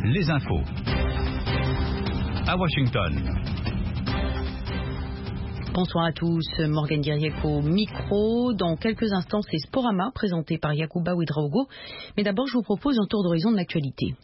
les infos. À Washington. Bonsoir à tous, Morgane Diriec au micro. Dans quelques instants, c'est Sporama, présenté par Yacouba Ouedraogo. Mais d'abord, je vous propose un tour d'horizon de l'actualité.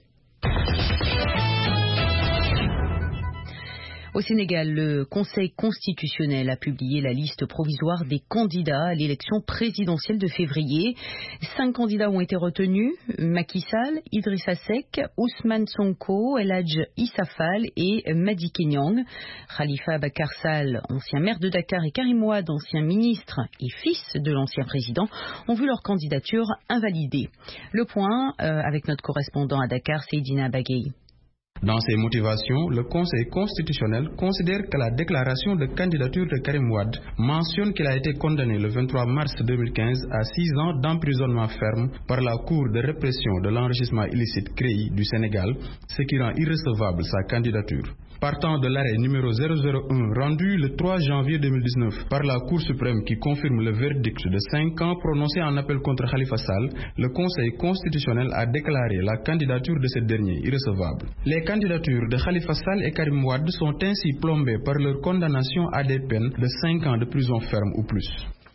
Au Sénégal, le Conseil constitutionnel a publié la liste provisoire des candidats à l'élection présidentielle de février. 5 candidats ont été retenus: Macky Sall, Idrissa Seck, Ousmane Sonko, El Hadj Issa Fall et Madické Niang. Khalifa Abakar Sall, ancien maire de Dakar, et Karim Wade, ancien ministre et fils de l'ancien président, ont vu leur candidature invalidée. Le point avec notre correspondant à Dakar, Seydina Bagay. Dans ses motivations, le Conseil constitutionnel considère que la déclaration de candidature de Karim Wade mentionne qu'il a été condamné le 23 mars 2015 à 6 ans d'emprisonnement ferme par la Cour de répression de l'enrichissement illicite CREI du Sénégal, ce qui rend irrecevable sa candidature. Partant de l'arrêt numéro 001 rendu le 3 janvier 2019 par la Cour suprême qui confirme le verdict de 5 ans prononcé en appel contre Khalifa Sall, le Conseil constitutionnel a déclaré la candidature de ce dernier irrecevable. Les candidatures de Khalifa Sall et Karim Wade sont ainsi plombées par leur condamnation à des peines de 5 ans de prison ferme ou plus.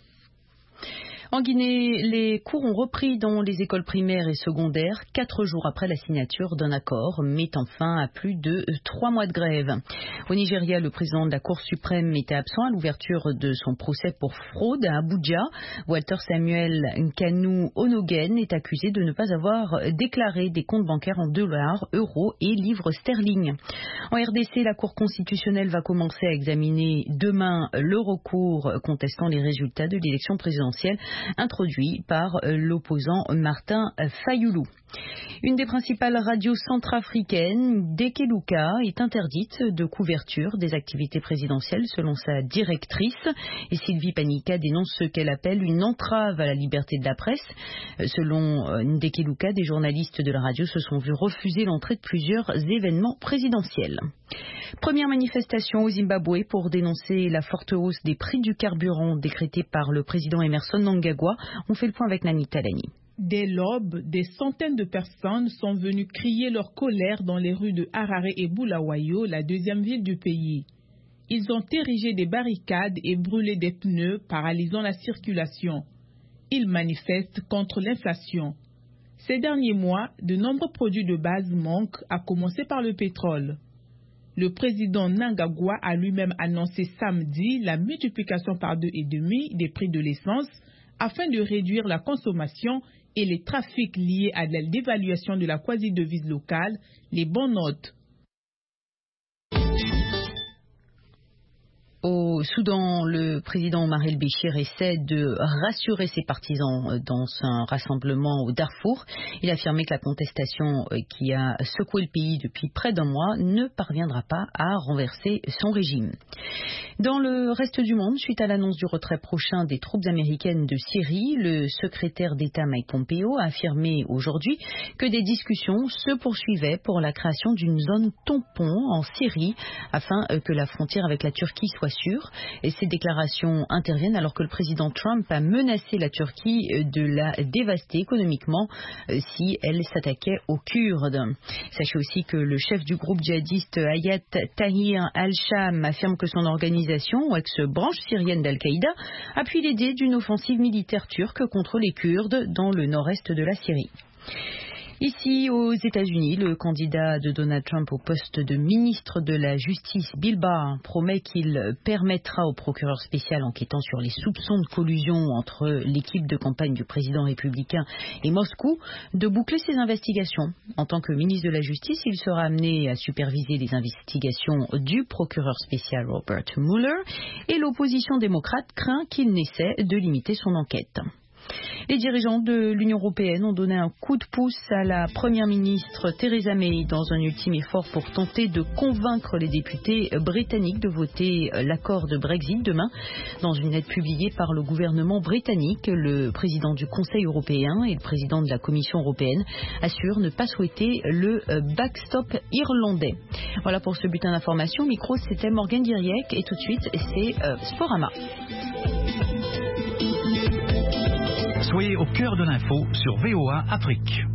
En Guinée, les cours ont repris dans les écoles primaires et secondaires 4 jours après la signature d'un accord mettant fin à plus de 3 mois de grève. Au Nigeria, le président de la Cour suprême était absent à l'ouverture de son procès pour fraude à Abuja. Walter Samuel Nkanu Onogen est accusé de ne pas avoir déclaré des comptes bancaires en dollars, euros et livres sterling. En RDC, la Cour constitutionnelle va commencer à examiner demain le recours contestant les résultats de l'élection présidentielle introduit par l'opposant Martin Fayoulou. Une des principales radios centrafricaines, Dekeluka, est interdite de couverture des activités présidentielles selon sa directrice. Et Sylvie Panika dénonce ce qu'elle appelle une entrave à la liberté de la presse. Selon Dekeluka, des journalistes de la radio se sont vus refuser l'entrée de plusieurs événements présidentiels. Première manifestation au Zimbabwe pour dénoncer la forte hausse des prix du carburant décrétée par le président Emmerson Mnangagwa. On fait le point avec Nani Talani. Dès l'aube, des centaines de personnes sont venues crier leur colère dans les rues de Harare et Bulawayo, la deuxième ville du pays. Ils ont érigé des barricades et brûlé des pneus, paralysant la circulation. Ils manifestent contre l'inflation. Ces derniers mois, de nombreux produits de base manquent, à commencer par le pétrole. Le président Mnangagwa a lui-même annoncé samedi la multiplication par 2,5 des prix de l'essence afin de réduire la consommation et les trafics liés à la dévaluation de la quasi-devise locale, les bons notes. Au Soudan, le président Omar el-Béchir essaie de rassurer ses partisans dans un rassemblement au Darfour. Il a affirmé que la contestation qui a secoué le pays depuis près d'un mois ne parviendra pas à renverser son régime. Dans le reste du monde, suite à l'annonce du retrait prochain des troupes américaines de Syrie, le secrétaire d'État Mike Pompeo a affirmé aujourd'hui que des discussions se poursuivaient pour la création d'une zone tampon en Syrie afin que la frontière avec la Turquie soit sûre. Et ces déclarations interviennent alors que le président Trump a menacé la Turquie de la dévaster économiquement si elle s'attaquait aux Kurdes. Sachez aussi que le chef du groupe djihadiste Hayat Tahrir al-Sham affirme que son organisation, ex-branche syrienne d'Al-Qaïda, appuie l'idée d'une offensive militaire turque contre les Kurdes dans le nord-est de la Syrie. Ici, aux États-Unis, le candidat de Donald Trump au poste de ministre de la Justice, Bill Barr, promet qu'il permettra au procureur spécial enquêtant sur les soupçons de collusion entre l'équipe de campagne du président républicain et Moscou de boucler ses investigations. En tant que ministre de la Justice, il sera amené à superviser les investigations du procureur spécial Robert Mueller et l'opposition démocrate craint qu'il n'essaie de limiter son enquête. Les dirigeants de l'Union européenne ont donné un coup de pouce à la première ministre Theresa May dans un ultime effort pour tenter de convaincre les députés britanniques de voter l'accord de Brexit demain. Dans une lettre publiée par le gouvernement britannique, le président du Conseil européen et le président de la Commission européenne assurent ne pas souhaiter le backstop irlandais. Voilà pour ce bulletin d'information. Micro, c'était Morgane Diriec et tout de suite, c'est Sporama. Soyez au cœur de l'info sur VOA Afrique.